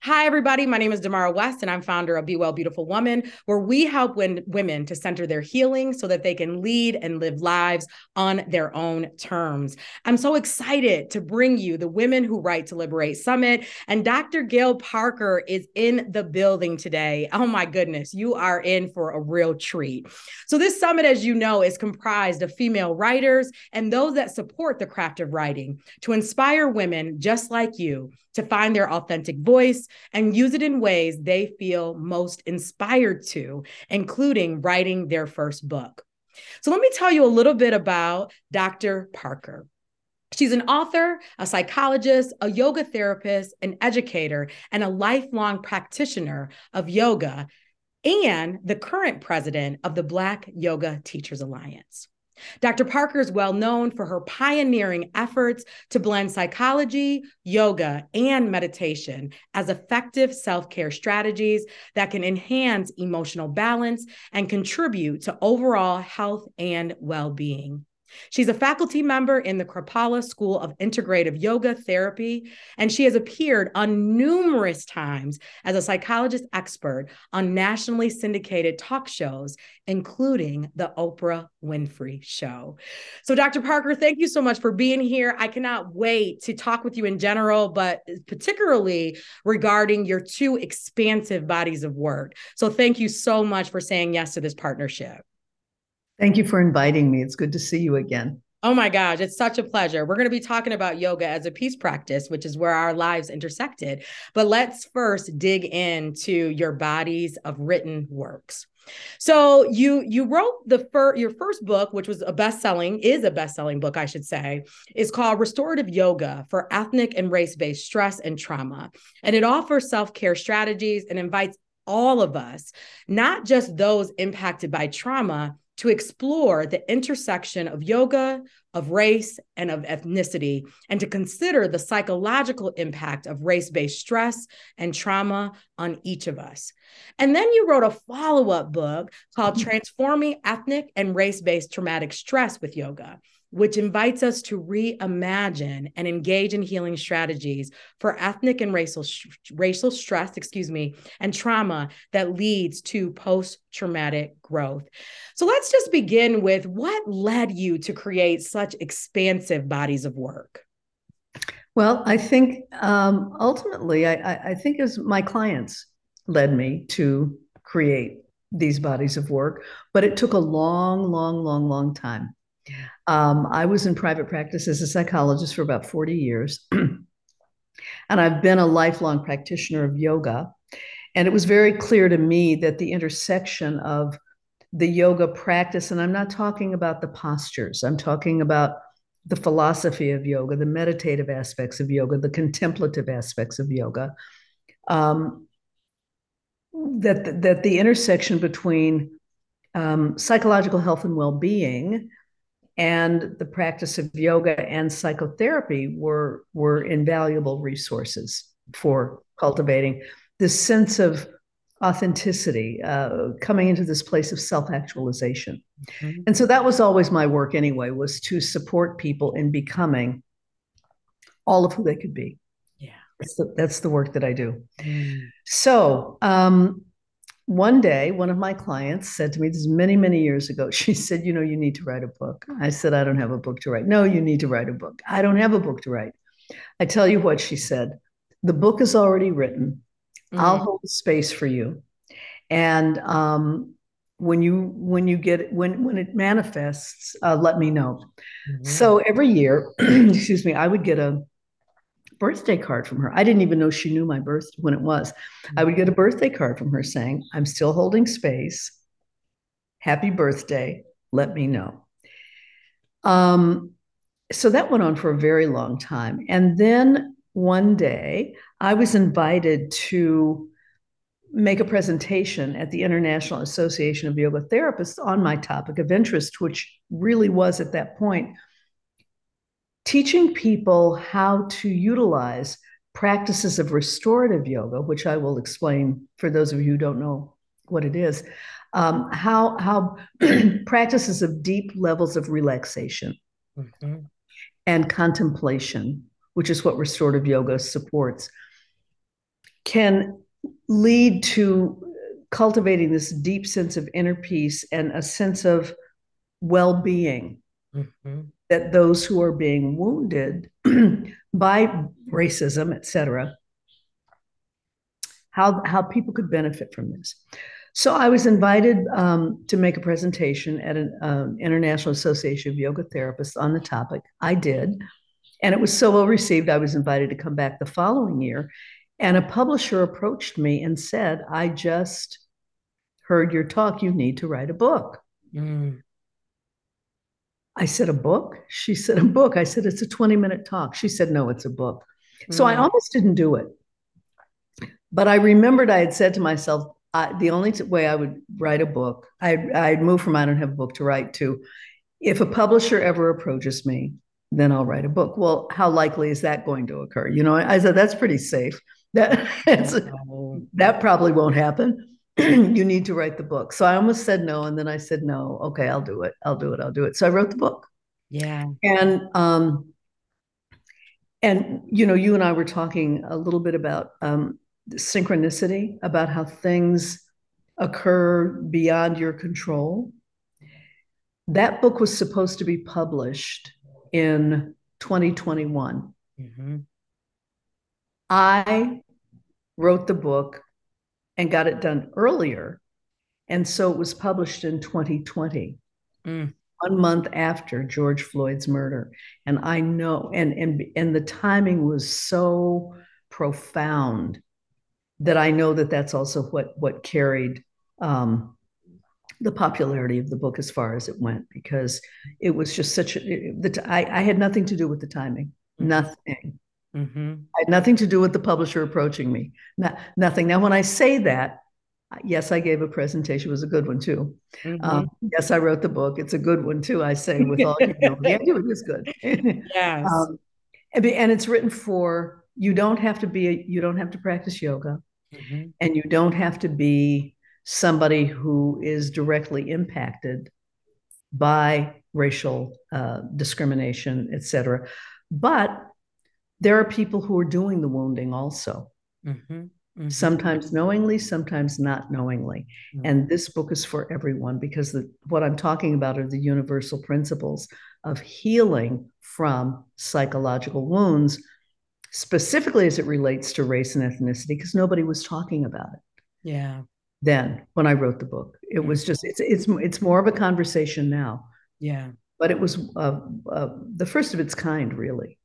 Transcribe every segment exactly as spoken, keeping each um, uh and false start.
Hi, everybody. My name is Damara West, and I'm founder of Be Well, Beautiful Woman, where we help women to center their healing so that they can lead and live lives on their own terms. I'm so excited to bring you the Women Who Write to Liberate Summit, and Doctor Gail Parker is in the building today. Oh my goodness, you are in for a real treat. So this summit, as you know, is comprised of female writers and those that support the craft of writing to inspire women just like you to find their authentic voice and use it in ways they feel most inspired to, including writing their first book. So let me tell you a little bit about Doctor Parker. She's an author, a psychologist, a yoga therapist, an educator, and a lifelong practitioner of yoga, and the current president of the Black Yoga Teachers Alliance. Doctor Parker is well known for her pioneering efforts to blend psychology, yoga, and meditation as effective self-care strategies that can enhance emotional balance and contribute to overall health and well-being. She's a faculty member in the Kripalu School of Integrative Yoga Therapy, and she has appeared on numerous times as a psychologist expert on nationally syndicated talk shows, including the Oprah Winfrey Show. So, Doctor Parker, thank you so much for being here. I cannot wait to talk with you in general, but particularly regarding your two expansive bodies of work. So, thank you so much for saying yes to this partnership. Thank you for inviting me. It's good to see you again. Oh my gosh, it's such a pleasure. We're going to be talking about yoga as a peace practice, which is where our lives intersected. But let's first dig into your bodies of written works. So you you wrote the fir- your first book, which was a best-selling, is a best-selling book, I should say, is called Restorative Yoga for Ethnic and Race-Based Stress and Trauma. And it offers self-care strategies and invites all of us, not just those impacted by trauma, to explore the intersection of yoga, of race, and of ethnicity, and to consider the psychological impact of race-based stress and trauma on each of us. And then you wrote a follow-up book called Transforming Ethnic and Race-Based Traumatic Stress with Yoga, which invites us to reimagine and engage in healing strategies for ethnic and racial, racial stress, excuse me, and trauma that leads to post-traumatic growth. So let's just begin with what led you to create such expansive bodies of work? Well, I think um, ultimately, I, I think as my clients led me to create these bodies of work, but it took a long, long, long, long time. Um, I was in private practice as a psychologist for about forty years, and I've been a lifelong practitioner of yoga. And it was very clear to me that the intersection of the yoga practice, and I'm not talking about the postures, I'm talking about the philosophy of yoga, the meditative aspects of yoga, the contemplative aspects of yoga, um, that, that the intersection between um, psychological health and well-being and the practice of yoga and psychotherapy were, were invaluable resources for cultivating this sense of authenticity, uh, coming into this place of self-actualization. Mm-hmm. And so that was always my work anyway, was to support people in becoming all of who they could be. Yeah. That's the, that's the work that I do. Mm. So um, one day, one of my clients said to me, this is many, many years ago, she said, you know, you need to write a book. I said, I don't have a book to write. No, you need to write a book. I don't have a book to write. I tell you what, she said, the book is already written. Mm-hmm. I'll hold space for you. And um, when you when you get when when it manifests, uh, let me know. Mm-hmm. So every year, excuse me, I would get a birthday card from her. I didn't even know she knew my birth when it was. Mm-hmm. I would get a birthday card from her saying, I'm still holding space. Happy birthday. Let me know. Um, so that went on for a very long time. And then one day I was invited to make a presentation at the International Association of Yoga Therapists on my topic of interest, which really was at that point teaching people how to utilize practices of restorative yoga, which I will explain for those of you who don't know what it is, um, how, how practices of deep levels of relaxation mm-hmm. and contemplation, which is what restorative yoga supports, can lead to cultivating this deep sense of inner peace and a sense of well-being mm-hmm. that those who are being wounded by racism, et cetera, how, how people could benefit from this. So I was invited um, to make a presentation at an um, International Association of Yoga Therapists on the topic. I did, and it was so well received, I was invited to come back the following year. And a publisher approached me and said, I just heard your talk, you need to write a book. Mm. I said, a book? She said, a book. I said, it's a twenty minute talk. She said, no, it's a book. Mm. So I almost didn't do it. But I remembered I had said to myself, I, the only way I would write a book, I'd, I'd move from I don't have a book to write to, if a publisher ever approaches me, then I'll write a book. Well, how likely is that going to occur? You know, I said, that's pretty safe. That, oh. that probably won't happen. You need to write the book. So I almost said no. And then I said, no, okay, I'll do it. I'll do it. I'll do it. So I wrote the book. Yeah. And, um, and, you know, you and I were talking a little bit about, um, synchronicity, about how things occur beyond your control. That book was supposed to be published in twenty twenty-one. Mm-hmm. I wrote the book and got it done earlier. And so it was published in twenty twenty, mm. one month after George Floyd's murder. And I know, and, and, and the timing was so profound that I know that that's also what, what carried um, the popularity of the book as far as it went, because it was just such a, the, I, I had nothing to do with the timing, mm-hmm. nothing. Mm-hmm. I had nothing to do with the publisher approaching me, Not, nothing. Now, when I say that, yes, I gave a presentation. It was a good one too. Mm-hmm. Um, yes, I wrote the book. It's a good one too. I say with all humility, I do it is good. Yes. um, and, and it's written for, you don't have to be, a, you don't have to practice yoga, mm-hmm. and you don't have to be somebody who is directly impacted by racial uh, discrimination, et cetera. But there are people who are doing the wounding also. Mm-hmm. Mm-hmm. Sometimes knowingly, sometimes not knowingly. Mm-hmm. And this book is for everyone, because the, what I'm talking about are the universal principles of healing from psychological wounds, specifically as it relates to race and ethnicity, because nobody was talking about it. Yeah. Then when I wrote the book, it mm-hmm. was just, it's, it's, it's more of a conversation now. Yeah. But it was uh, uh, the first of its kind, really,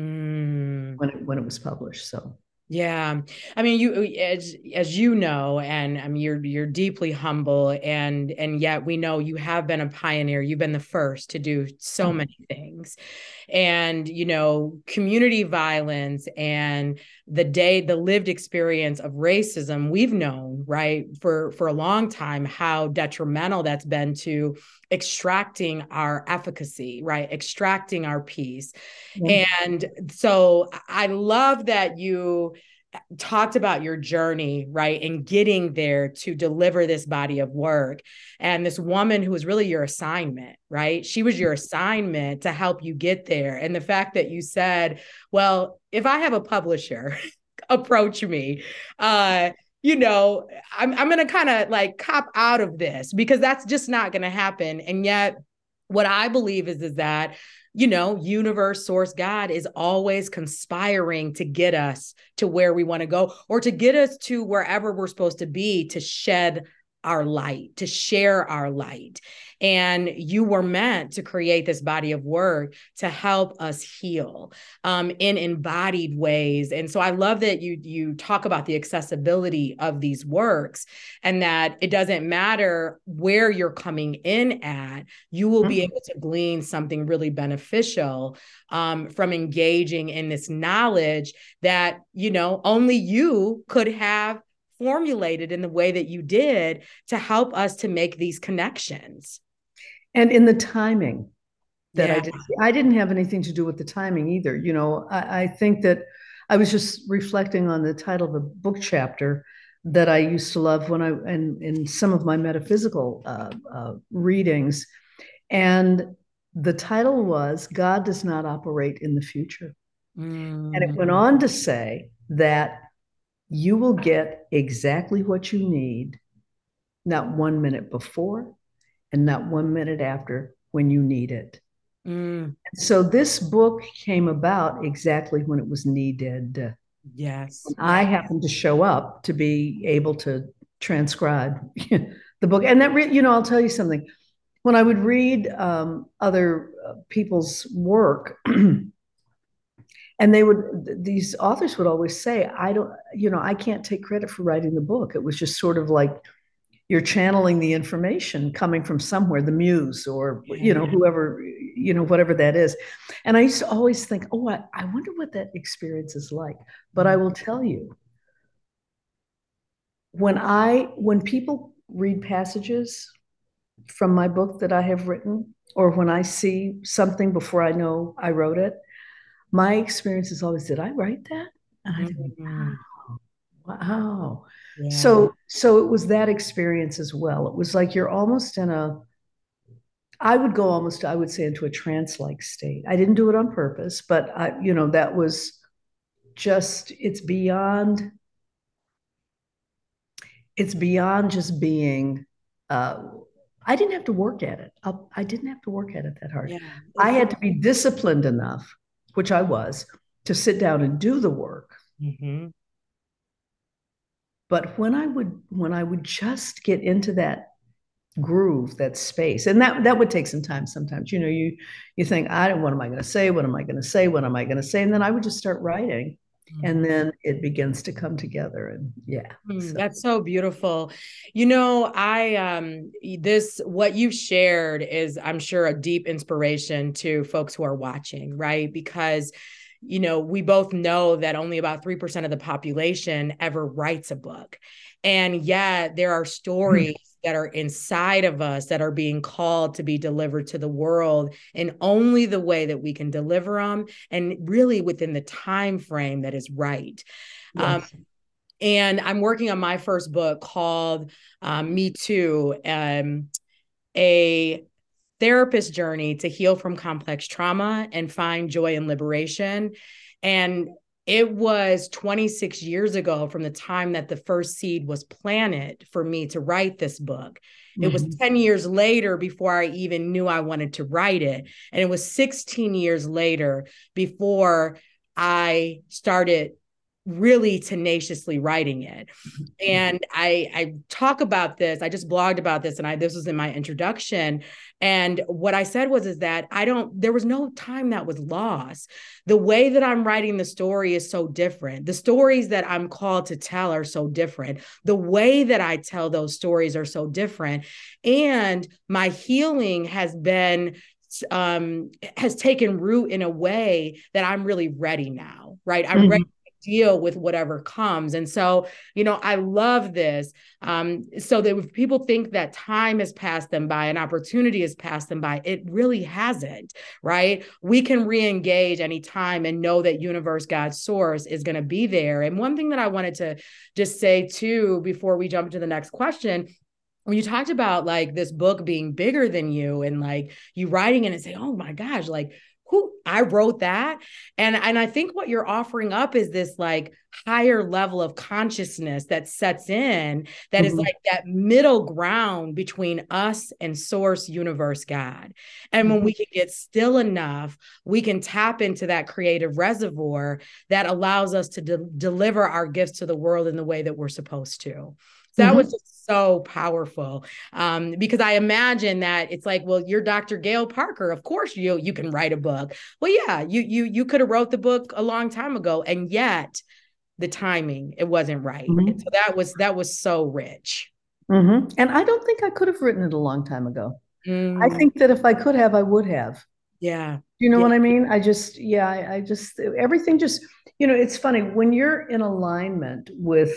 mm. when it, when it was published. So. Yeah. I mean, you, as, as you know, and I mean, you're, you're deeply humble, and, and yet we know you have been a pioneer. You've been the first to do so mm-hmm. many things. And, you know, community violence and the day, the lived experience of racism, we've known, right, for, for a long time, how detrimental that's been to extracting our efficacy, right, extracting our peace. Yeah. And so I love that you talked about your journey, right, and getting there to deliver this body of work. And this woman who was really your assignment, right? She was your assignment to help you get there. And the fact that you said, well, if I have a publisher approach me, uh, you know, I'm, I'm going to kind of like cop out of this, because that's just not going to happen. And yet what I believe is, is that, you know, universe, source, God is always conspiring to get us to where we want to go, or to get us to wherever we're supposed to be, to shed our light, to share our light. And you were meant to create this body of work to help us heal um, in embodied ways. And so I love that you, you talk about the accessibility of these works, and that it doesn't matter where you're coming in at, you will be able to glean something really beneficial um, from engaging in this knowledge that, you know, only you could have formulated in the way that you did to help us to make these connections. And in the timing that yeah. I did, I didn't have anything to do with the timing either. You know, I, I think that I was just reflecting on the title of a book chapter that I used to love when I, and in some of my metaphysical uh, uh, readings. And the title was God Does Not Operate in the Future. Mm. And it went on to say that you will get exactly what you need, not one minute before and not one minute after when you need it. Mm, So this book came about exactly when it was needed. yes. I happened to show up to be able to transcribe the book. And that, re- you know, I'll tell you something. When I would read um, other uh, people's work, and they would, these authors would always say, I don't, you know, I can't take credit for writing the book. It was just sort of like you're channeling the information coming from somewhere, the muse or, you know, whoever, you know, whatever that is. And I used to always think, oh, I, I wonder what that experience is like. But I will tell you, when I, when people read passages from my book that I have written, or when I see something before I know I wrote it, my experience is always, did I write that? And I think, Mm-hmm. wow, wow. Yeah. So, so it was that experience as well. It was like you're almost in a, I would go almost, I would say, into a trance-like state. I didn't do it on purpose, but I, you know, that was just, it's beyond, it's beyond just being, uh, I didn't have to work at it. I, I didn't have to work at it that hard. Yeah. I It's, had to be disciplined enough, which I was, to sit down and do the work. mm-hmm. But when I would, when I would just get into that groove, that space, and that that would take some time. Sometimes, you know, you you think, I don't, what am I going to say? What am I going to say? What am I going to say? And then I would just start writing, and then it begins to come together. And yeah, Mm, so. that's so beautiful. You know, I um this what you've shared is, I'm sure, a deep inspiration to folks who are watching, right? Because you know, we both know that only about three percent of the population ever writes a book. And yet there are stories that are inside of us that are being called to be delivered to the world in only the way that we can deliver them, and really within the time frame that is right. Um, Yes. and I'm working on my first book called um, Me Too, um, a therapist journey to heal from complex trauma and find joy and liberation. And it was twenty-six years ago from the time that the first seed was planted for me to write this book. It was Mhm. ten years later before I even knew I wanted to write it. And it was sixteen years later before I started really tenaciously writing it. And I I talk about this. I just blogged about this, and I this was in my introduction. And what I said was is that I don't. There was no time that was lost. The way that I'm writing the story is so different. The stories that I'm called to tell are so different. The way that I tell those stories are so different, and my healing has been um has taken root in a way that I'm really ready now, right? I'm ready Mhm. to deal with whatever comes. And so, you know, I love this. Um, so that if people think that time has passed them by, an opportunity has passed them by, it really hasn't, right? We can re-engage anytime and know that universe, God's source, is going to be there. And one thing that I wanted to just say too, before we jump to the next question, when you talked about like this book being bigger than you and like you writing it and say, oh my gosh, like who I wrote that. And, and I think what you're offering up is this like higher level of consciousness that sets in, that is Mhm. like that middle ground between us and source, universe, God. And when we can get still enough, we can tap into that creative reservoir that allows us to de- deliver our gifts to the world in the way that we're supposed to. So that was Mhm. just so powerful, um, because I imagine that it's like, well, you're Doctor Gail Parker. Of course, you you can write a book. Well, yeah, you you you could have wrote the book a long time ago, and yet the timing, it wasn't right. And so Mhm. that was that was so rich. Mhm. And I don't think I could have written it a long time ago. I Mm, think that if I could have, I would have. yeah, You know yeah, what I mean? I just, yeah, I, I just, everything just, you know, it's funny when you're in alignment with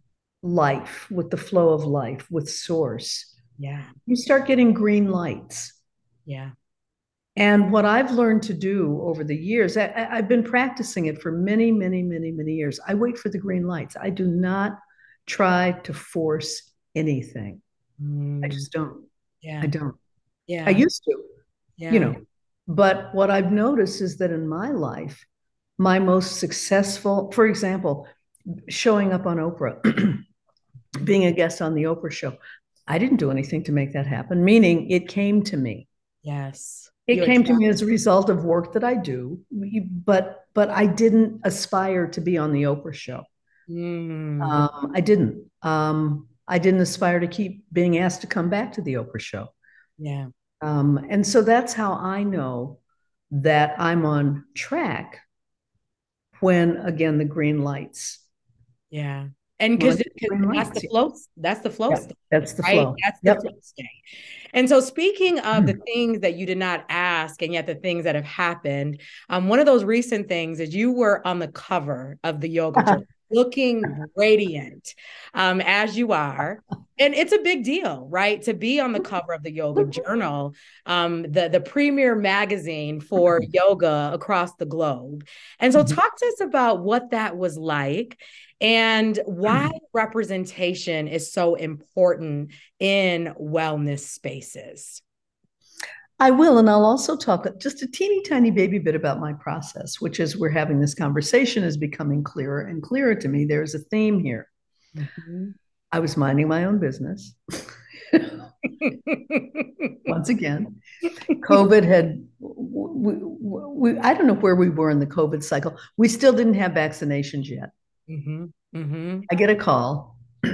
life, with the flow of life, with source, yeah, you start getting green lights. yeah. And what I've learned to do over the years, I, I- I've been practicing it for many, many, many, many years. I wait for the green lights. I do not try to force anything. I Mm, just don't. I yeah, don't. I yeah, used to, you yeah. know. But what I've noticed is that in my life, my most successful, for example, showing up on Oprah, being a guest on the Oprah show. I didn't do anything to make that happen, meaning it came to me. Yes. It You came to attract- me as a result of work that I do, but but I didn't aspire to be on the Oprah show. Mm. Um, I didn't. Um, I didn't aspire to keep being asked to come back to the Oprah show. Yeah. Um, and so that's how I know that I'm on track when, again, the green lights. Yeah. And When I because get the green that's the lights. flow, that's the flow Yep, state, that's the right? flow. That's the Yep. flow state. And so speaking of the things that you did not ask, and yet the things that have happened, um, one of those recent things is you were on the cover of the Yoga Journal, looking radiant, um, as you are. And it's a big deal, right? To be on the cover of the Yoga Journal, um, the, the premier magazine for yoga across the globe. And so talk to us about what that was like and why representation is so important in wellness spaces. I will, and I'll also talk just a teeny tiny baby bit about my process, which is we're having this conversation is becoming clearer and clearer to me. There's a theme here. Mm-hmm. I was minding my own business. Once again, COVID had, we, we, I don't know where we were in the COVID cycle. We still didn't have vaccinations yet. Mm-hmm. Mm-hmm. I get a call.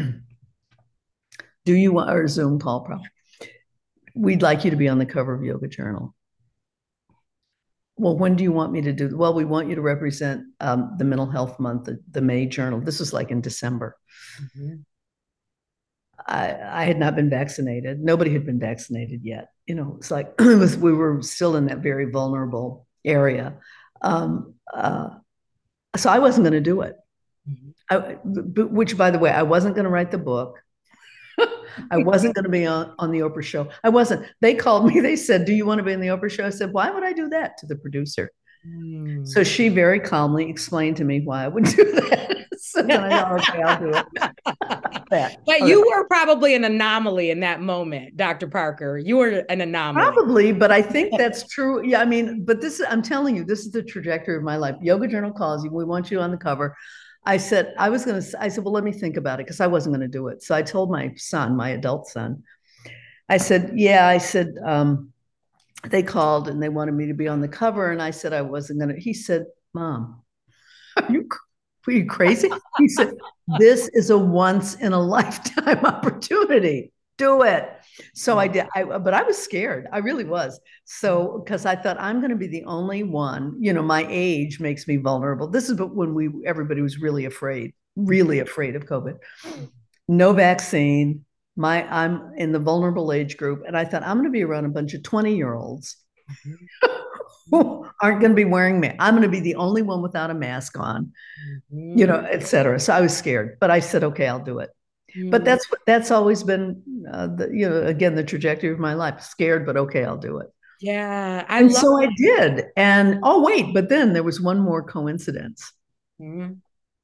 Do you want, or a Zoom call probably. We'd like you to be on the cover of Yoga Journal. Well, when do you want me to do? Well, we want you to represent um, the Mental Health Month, the, the May Journal. This was like in December. Mm-hmm. I, I had not been vaccinated. Nobody had been vaccinated yet. You know, it's like it was, we were still in that very vulnerable area. Um, uh, so I wasn't going to do it. Mm-hmm. I, which, by the way, I wasn't going to write the book. I wasn't going to be on, on the Oprah show. I wasn't. They called me. They said, do you want to be in the Oprah show? I said, why would I do that, to the producer? Mm. So she very calmly explained to me why I would do that. So then I thought, okay, I'll do it. That. But okay. You were probably an anomaly in that moment, Doctor Parker. You were an anomaly. Probably, but I think that's true. Yeah, I mean, but this, I'm telling you, this is the trajectory of my life. Yoga Journal calls you. We want you on the cover. I said, I was going to, I said, well, let me think about it because I wasn't going to do it. So I told my son, my adult son, I said, yeah, I said, um, they called and they wanted me to be on the cover. And I said, I wasn't going to, he said, Mom, are you, are you crazy? He said, this is a once in a lifetime opportunity. Do it. So I did, I, but I was scared. I really was. So, because I thought I'm going to be the only one, you know, my age makes me vulnerable. This is when we, everybody was really afraid, really afraid of COVID. No vaccine. My, I'm in the vulnerable age group. And I thought I'm going to be around a bunch of twenty year olds who aren't going to be wearing masks. I'm going to be the only one without a mask on, mm-hmm. you know, et cetera. So I was scared, but I said, okay, I'll do it. But that's that's always been, uh, the, you know, again, the trajectory of my life. Scared, but okay, I'll do it. Yeah, I and love so I did. And oh wait, but then there was one more coincidence. Mm-hmm.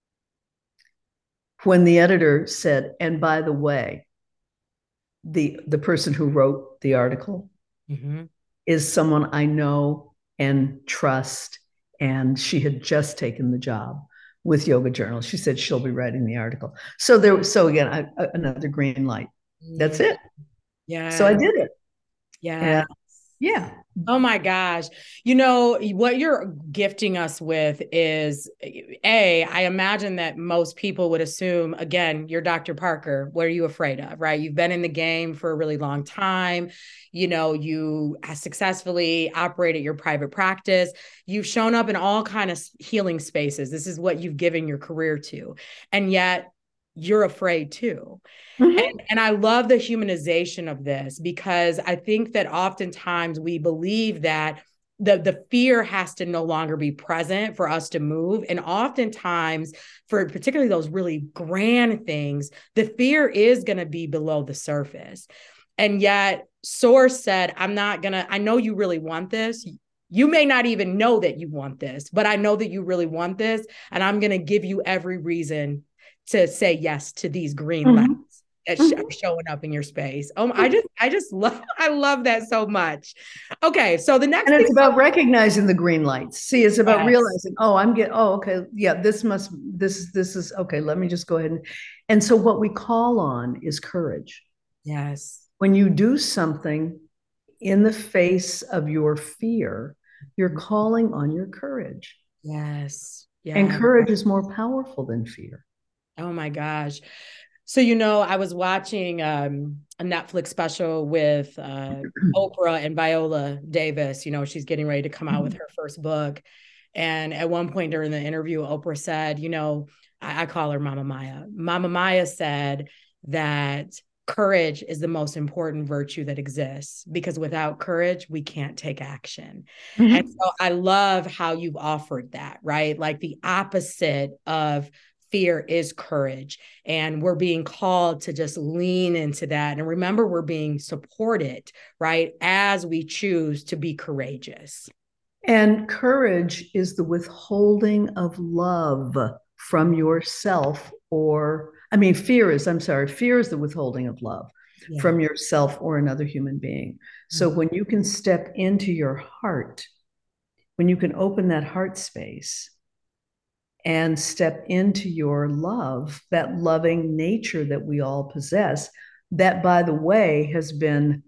When the editor said, "And by the way, the the person who wrote the article mm-hmm. is someone I know and trust, and she had just taken the job with Yoga Journal." She said she'll be writing the article. So there, so again, I, another green light. That's it. Yeah. So I did it. Yeah. Yeah. Oh my gosh. You know, what you're gifting us with is, A, I imagine that most people would assume, again, you're Doctor Parker. What are you afraid of, right? You've been in the game for a really long time. You know, you successfully operated your private practice. You've shown up in all kinds of healing spaces. This is what you've given your career to. And yet you're afraid too. Mm-hmm. And, and I love the humanization of this, because I think that oftentimes we believe that the, the fear has to no longer be present for us to move. And oftentimes, for particularly those really grand things, the fear is going to be below the surface. And yet Source said, I'm not going to, I know you really want this. You may not even know that you want this, but I know that you really want this. And I'm going to give you every reason to say yes to these green mm-hmm. lights. that sh- Mhm. are showing up in your space. Oh, I just, I just love, I love that so much. Okay, so the next And thing, it's about recognizing the green lights. See, it's about yes, realizing, oh, I'm getting, oh, okay, yeah, this must, this, this is okay. Let me just go ahead and, and so what we call on is courage. yes, When you do something in the face of your fear, you're calling on your courage. yes, And yes. courage is more powerful than fear. Oh my gosh. So, you know, I was watching um, a Netflix special with uh, Oprah and Viola Davis. You know, she's getting ready to come out with her first book. And at one point during the interview, Oprah said, you know, I, I call her Mama Maya. Mama Maya said that courage is the most important virtue that exists because without courage, we can't take action. And Mhm. so I love how you've offered that, right? Like the opposite of fear is courage. And we're being called to just lean into that. And remember, we're being supported, right? As we choose to be courageous. And courage is the withholding of love from yourself, or, I mean, fear is, I'm sorry, fear is the withholding of love Yeah. from yourself or another human being. So when you can step into your heart, when you can open that heart space and step into your love, that loving nature that we all possess, that, by the way, has been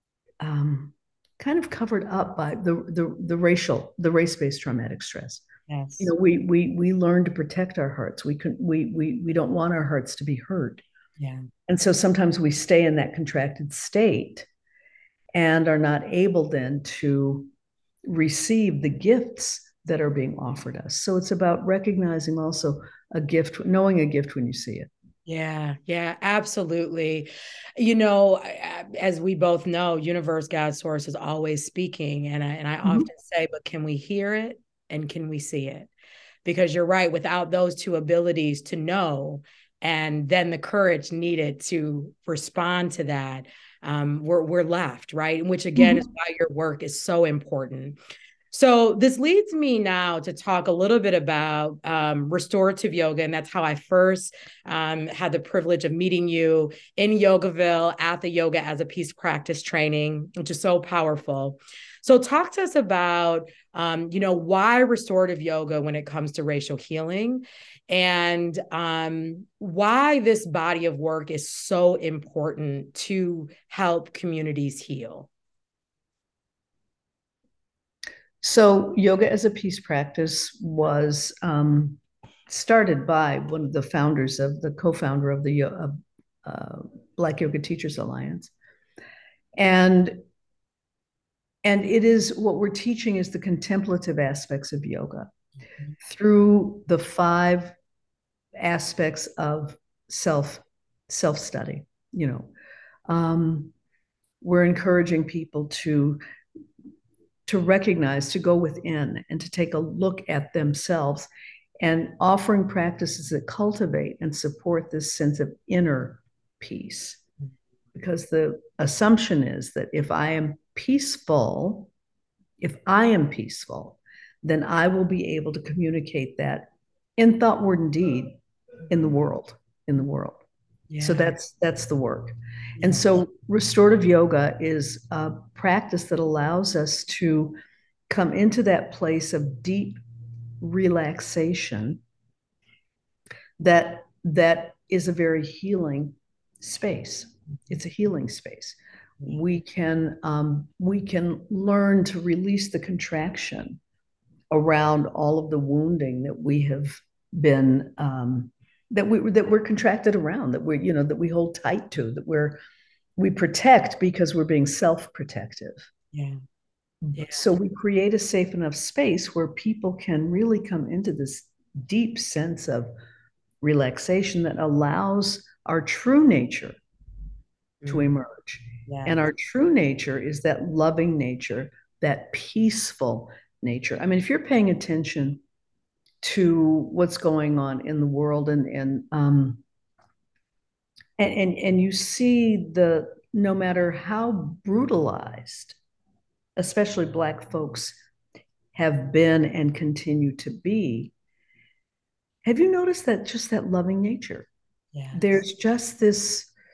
um, kind of covered up by the, the, the racial, the race-based traumatic stress. You Yes. know, we we we learn to protect our hearts. We can we we we don't want our hearts to be hurt. Yeah. And so sometimes we stay in that contracted state and are not able then to receive the gifts that are being offered us. So it's about recognizing also a gift, knowing a gift when you see it. Yeah, yeah, absolutely. You know, as we both know, universe, God, source is always speaking. And I, and I Mhm. often say, but can we hear it and can we see it? Because you're right, without those two abilities to know and then the courage needed to respond to that, um, we're, we're left, right? Which again is Mhm. why your work is so important. So this leads me now to talk a little bit about um, restorative yoga, and that's how I first um, had the privilege of meeting you in Yogaville at the Yoga as a Peace Practice training, which is so powerful. So talk to us about, um, you know, why restorative yoga when it comes to racial healing, and um, why this body of work is so important to help communities heal. So, yoga as a peace practice was um, started by one of the founders of the co-founder of the uh, uh, Black Yoga Teachers Alliance, and and it is what we're teaching is the contemplative aspects of yoga through the five aspects of self self study. You know, um, we're encouraging people to to recognize, to go within, and to take a look at themselves, and offering practices that cultivate and support this sense of inner peace. Because the assumption is that if I am peaceful, if I am peaceful, then I will be able to communicate that in thought, word, and deed in the world, in the world. So Yeah. that's that's the work. And Yeah. so restorative yoga is a practice that allows us to come into that place of deep relaxation that that is a very healing space. It's a healing space. We can um, we can learn to release the contraction around all of the wounding that we have been um, that we that we're contracted around, that we you know that we hold tight to, that we're we protect because we're being self-protective. Yeah. Yeah. So we create a safe enough space where people can really come into this deep sense of relaxation that allows our true nature to Mm. emerge. And Yes. our true nature is that loving nature, that peaceful nature. I mean, if you're paying attention to what's going on in the world, and and um, and, and and you see the, no matter how brutalized, especially Black folks have been and continue to be, have you noticed that just that loving nature? Yes. There's just this.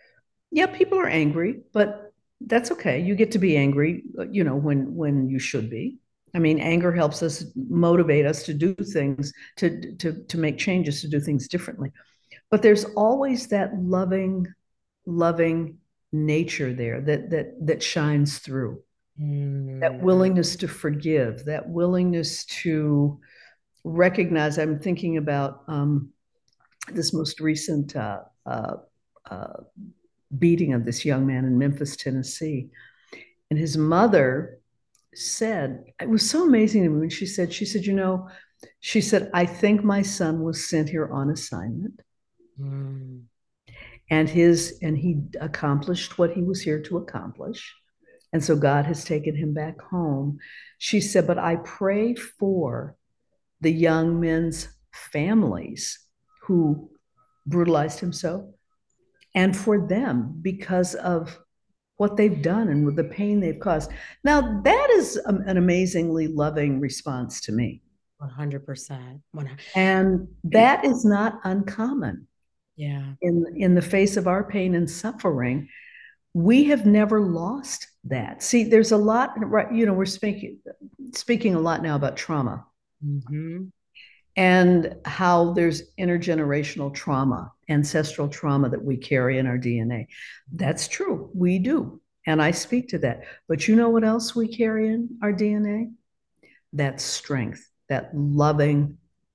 Yeah, people are angry, but that's okay. You get to be angry, you know, when when you should be. I mean, anger helps us motivate us to do things, to to to make changes, to do things differently. But there's always that loving, loving nature there that that that shines through. That Mm, willingness to forgive, that willingness to recognize. I'm thinking about um, this most recent uh, uh, uh, beating of this young man in Memphis, Tennessee. And his mother said, it was so amazing to me when she said, she said, you know, she said, I think my son was sent here on assignment mm, and his and he accomplished what he was here to accomplish. And so God has taken him back home. She said, but I pray for the young men's families who brutalized him so, and for them because of what they've done and with the pain they've caused. Now, that is an amazingly loving response to me. one hundred percent. And that is not uncommon Yeah. in, in the face of our pain and suffering. We have never lost that. See, there's a lot, right? You know, we're speaking speaking a lot now about trauma Mm-hmm. and how there's intergenerational trauma, ancestral trauma that we carry in our D N A. That's true. We do. And I speak to that. But you know what else we carry in our D N A? That strength, that loving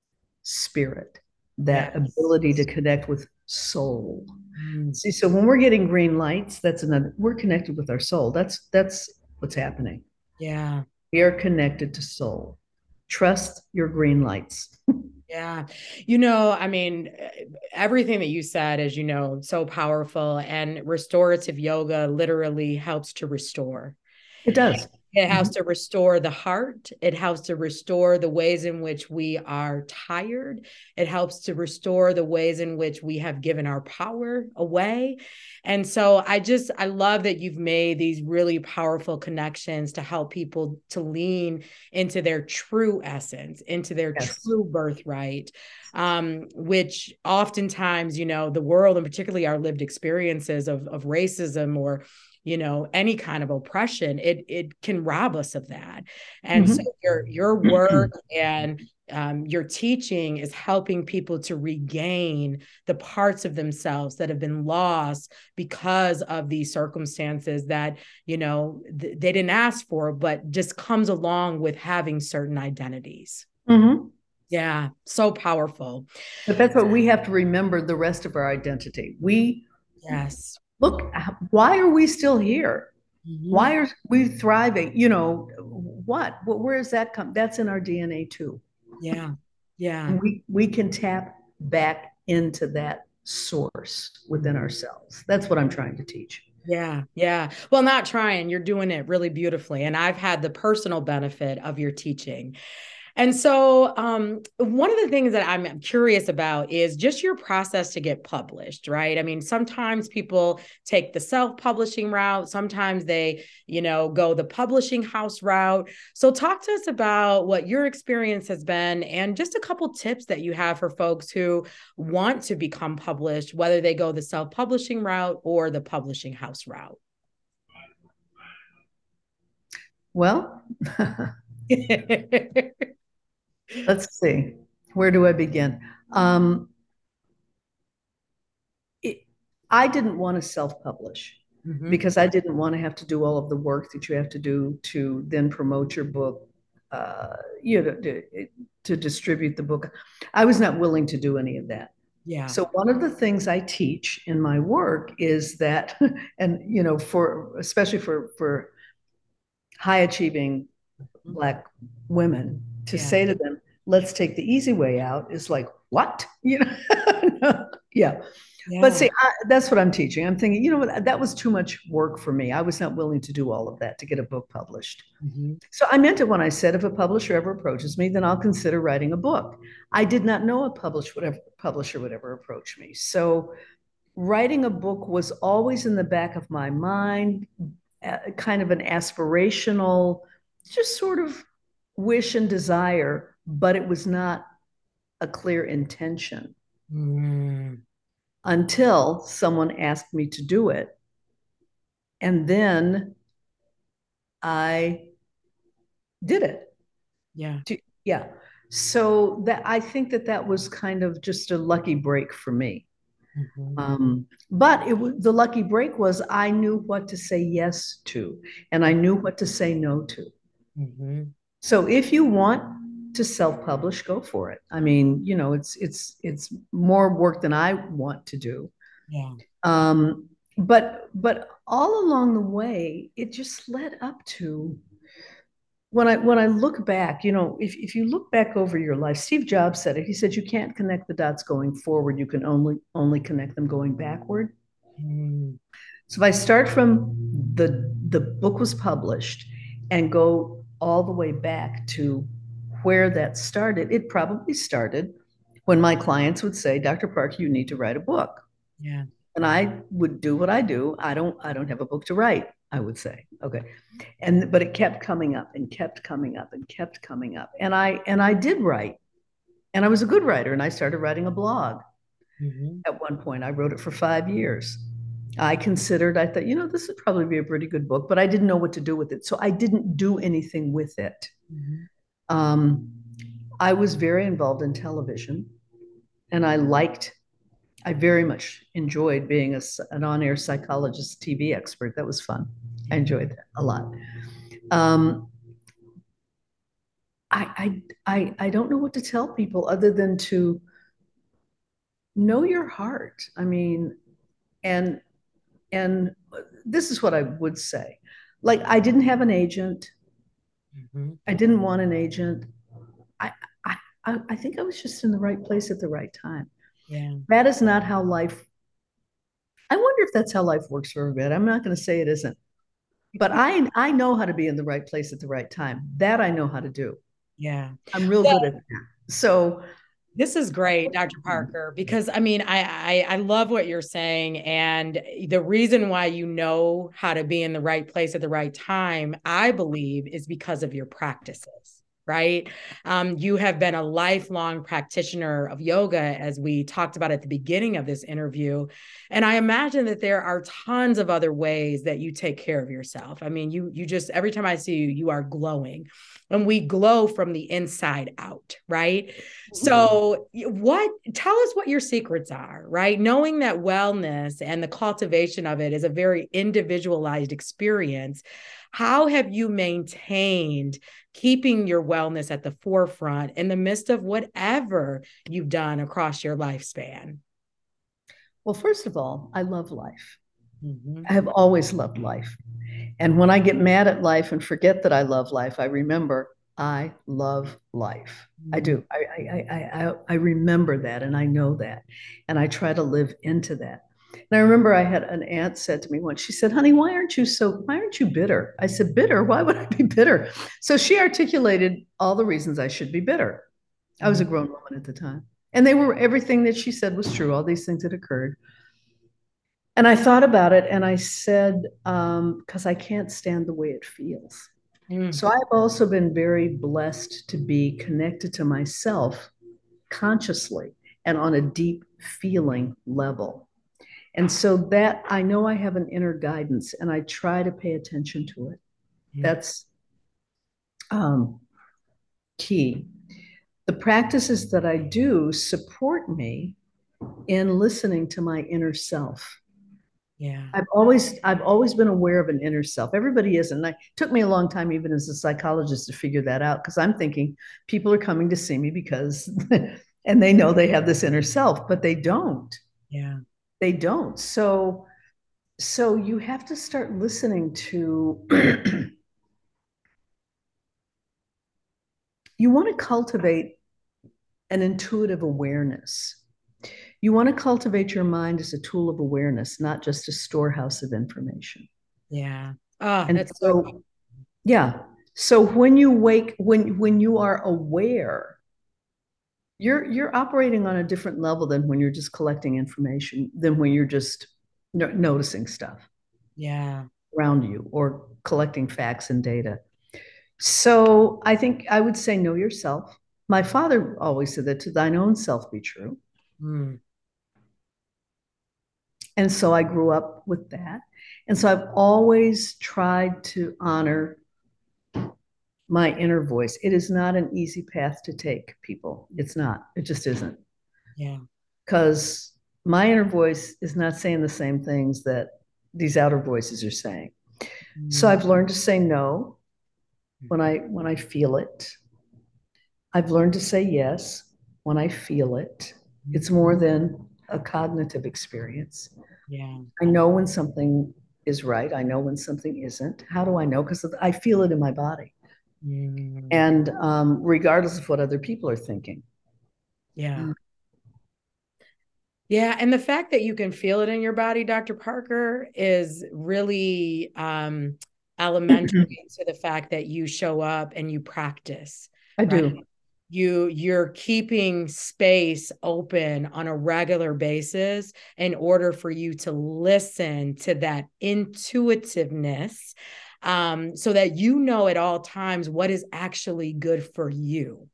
spirit, that Yes. ability to connect with soul. Mm, See, so when we're getting green lights, that's another, we're connected with our soul. That's that's what's happening. yeah. We are connected to soul. Trust your green lights. Yeah. You know, I mean, everything that you said is, you know, so powerful. And restorative yoga literally helps to restore. It does. It Mm-hmm. helps to restore the heart. It helps to restore the ways in which we are tired. It helps to restore the ways in which we have given our power away. And so I just, I love that you've made these really powerful connections to help people to lean into their true essence, into their Yes. true birthright, um, which oftentimes, you know, the world and particularly our lived experiences of, of racism or you know any kind of oppression it it can rob us of that and so your your work Mm-hmm. and um, your teaching is helping people to regain the parts of themselves that have been lost because of these circumstances that you know th- they didn't ask for but just comes along with having certain identities. Mm-hmm. Yeah, so powerful. But that's what we have to remember the rest of our identity. We Yes. look, why are we still here? Mm-hmm. Why are we thriving? You know, what? Where does that come? That's in our D N A too. Yeah. Yeah. And we, we can tap back into that source within ourselves. That's what I'm trying to teach. Yeah, yeah. Well, not trying, you're doing it really beautifully. And I've had the personal benefit of your teaching. And so, um, one of the things that I'm curious about is just your process to get published, right? I mean, sometimes people take the self-publishing route, sometimes they, you know, go the publishing house route. So, talk to us about what your experience has been and just a couple tips that you have for folks who want to become published, whether they go the self-publishing route or the publishing house route. Well, let's see. Where do I begin? Um, it, I didn't want to self-publish Mm-hmm. because I didn't want to have to do all of the work that you have to do to then promote your book, uh, you know, to, to distribute the book. I was not willing to do any of that. Yeah. So one of the things I teach in my work is that, and you know, for especially for for high achieving Black women, to Yeah. say to them, "Let's take the easy way out," is like, what? You know? Yeah. But Yeah. see, I, that's what I'm teaching. I'm thinking, you know what? That was too much work for me. I was not willing to do all of that to get a book published. Mm-hmm. So I meant it when I said, if a publisher ever approaches me, then I'll consider writing a book. I did not know a publish would ever, publisher would ever approach me. So writing a book was always in the back of my mind, uh, kind of an aspirational, just sort of wish and desire, but it was not a clear intention Mm-hmm. until someone asked me to do it. And then I did it. Yeah. Yeah. So that I think that that was kind of just a lucky break for me. Mm-hmm. Um, but it was the lucky break was I knew what to say yes to, and I knew what to say no to. Mm-hmm. So if you want to self-publish, go for it. I mean, you know, it's it's it's more work than I want to do. Yeah. Um, but but all along the way, it just led up to when I when I look back, you know, if, if you look back over your life, Steve Jobs said it. He said you can't connect the dots going forward, you can only only connect them going backward. Mm. So if I start from the the book was published and go all the way back to where that started, it probably started when my clients would say, Doctor Park, you need to write a book. Yeah. And I would do what I do. I don't I don't have a book to write, I would say. Okay. And but it kept coming up and kept coming up and kept coming up. And I and I did write. And I was a good writer and I started writing a blog. Mm-hmm. At one point, I wrote it for five years. I considered, I thought, you know, this would probably be a pretty good book, but I didn't know what to do with it. So I didn't do anything with it. Mm-hmm. Um, I was very involved in television and I liked, I very much enjoyed being a, an on air psychologist, T V expert. That was fun. I enjoyed that a lot. Um, I, I, I, I don't know what to tell people other than to know your heart. I mean, and and this is what I would say. Like I didn't have an agent. Mm-hmm. I didn't want an agent. I, I, I think I was just in the right place at the right time. Yeah. That is not how life, I wonder if that's how life works for everybody. I'm not going to say it isn't, but I, I know how to be in the right place at the right time. That I know how to do. Yeah. I'm real good at that. So This is great, Doctor Parker, because I mean, I, I I love what you're saying, and the reason why you know how to be in the right place at the right time, I believe, is because of your practices. Right. Um, you have been a lifelong practitioner of yoga, as we talked about at the beginning of this interview. And I imagine that there are tons of other ways that you take care of yourself. I mean, you you just every time I see you, you are glowing. And we glow from the inside out, right? So, what tell us what your secrets are, right? Knowing that wellness and the cultivation of it is a very individualized experience. How have you maintained keeping your wellness at the forefront in the midst of whatever you've done across your lifespan? well, first of all, I love life. Mm-hmm. I have always loved life. And when I get mad at life and forget that I love life, I remember I love life. I Mm-hmm. do. I, I, I, I, I remember that and I know that. And I try to live into that. And I remember I had an aunt said to me once, she said, honey, why aren't you so, why aren't you bitter? I said, bitter? Why would I be bitter? So she articulated all the reasons I should be bitter. I was a grown woman at the time. And they were, everything that she said was true, all these things that occurred. And I thought about it and I said, um, because I can't stand the way it feels. Mm-hmm. So I've also been very blessed to be connected to myself consciously and on a deep feeling level. And so that I know I have an inner guidance and I try to pay attention to it. That's um, key. The practices that I do support me in listening to my inner self. Yeah. I've always I've always been aware of an inner self. Everybody is, and it took me a long time, even as a psychologist, to figure that out because I'm thinking people are coming to see me because, and they know they have this inner self, but they don't. Yeah. They don't. So so you have to start listening to. You want to cultivate an intuitive awareness. You want to cultivate your mind as a tool of awareness, not just a storehouse of information. Yeah. Oh, And that's so so yeah. So when you wake, when when you are aware, you're you're operating on a different level than when you're just collecting information, than when you're just no- noticing stuff yeah. around you or collecting facts and data. So I think I would say know yourself. My father always said that to thine own self be true. Mm. And so I grew up with that. And so I've always tried to honor my inner voice. It is not an easy path to take, people. It's not. It just isn't. Yeah. Because my inner voice is not saying the same things that these outer voices are saying. Mm-hmm. So I've learned to say no when I when I feel it. I've learned to say yes when I feel it. It's more than a cognitive experience. Yeah. I know when something is right. I know when something isn't. How do I know? Because I feel it in my body. Mm. And um, regardless of what other people are thinking. Yeah. Yeah. And the fact that you can feel it in your body, Doctor Parker, is really um, elementary to the fact that you show up and you practice. I right? do. You, you're keeping space open on a regular basis in order for you to listen to that intuitiveness, um, so that you know at all times what is actually good for you.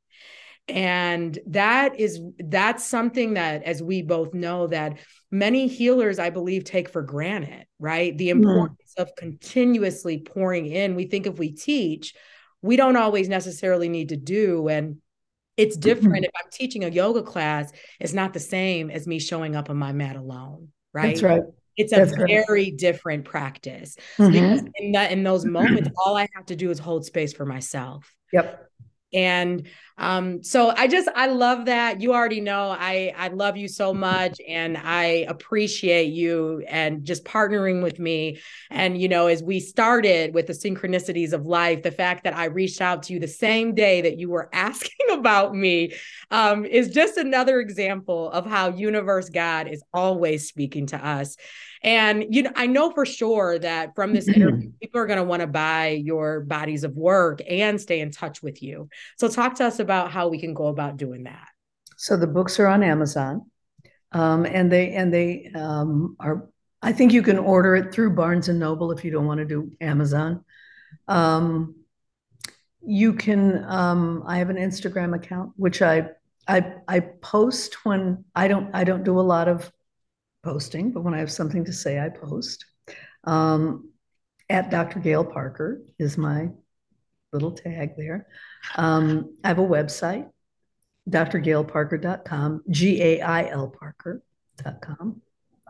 And that is, that's something that, as we both know, that many healers, I believe, take for granted, right? The importance mm. of continuously pouring in. We think if we teach, we don't always necessarily need to do. And it's different. Mm-hmm. If I'm teaching a yoga class, it's not the same as me showing up on my mat alone, right? That's right. It's a That's very right. different practice. Mm-hmm. Because in that, in those moments, all I have to do is hold space for myself. Yep. And um, so I just, I love that. You already know, I, I love you so much, and I appreciate you and just partnering with me. And, you know, as we started with the synchronicities of life, the fact that I reached out to you the same day that you were asking about me um, is just another example of how universe God is always speaking to us. And, you know, I know for sure that from this interview, people are going to want to buy your bodies of work and stay in touch with you. So talk to us about how we can go about doing that. So the books are on Amazon, um, and they, and they um, are, I think you can order it through Barnes and Noble if you don't want to do Amazon. Um, you can, um, I have an Instagram account, which I, I, I post when I don't, I don't do a lot of posting, but when I have something to say, I post. Um, at Doctor Gail Parker is my little tag there. Um, I have a website, D R gail parker dot com, G A I L Parker dot com.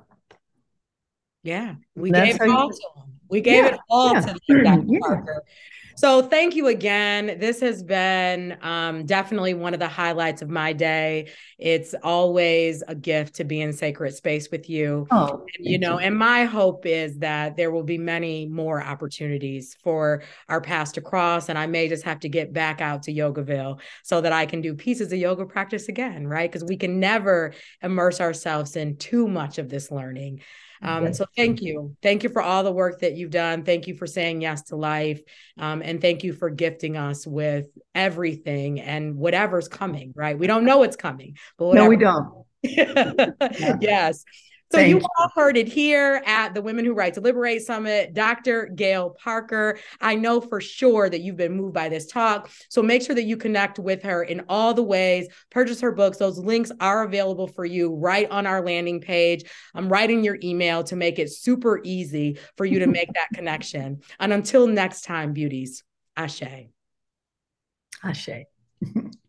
Yeah, we gave it all to them. We gave it all to them, Doctor Parker. So thank you again. This has been um, definitely one of the highlights of my day. It's always a gift to be in sacred space with you. Oh, and, you know, you. And my hope is that there will be many more opportunities for our paths to cross. And I may just have to get back out to Yogaville so that I can do pieces of yoga practice again, right? Because we can never immerse ourselves in too much of this learning. Um, and so thank you. Thank you for all the work that you've done. Thank you for saying yes to life. Um, and thank you for gifting us with everything and whatever's coming, right? We don't know what's coming, but whatever. No, we don't. Yeah. Yes. So Thank you, you all heard it here at the Women Who Write to Liberate Summit, Doctor Gail Parker. I know for sure that you've been moved by this talk. So make sure that you connect with her in all the ways, purchase her books. Those links are available for you right on our landing page. I'm writing your email to make it super easy for you to make that connection. And until next time, beauties, ashe. Ashe.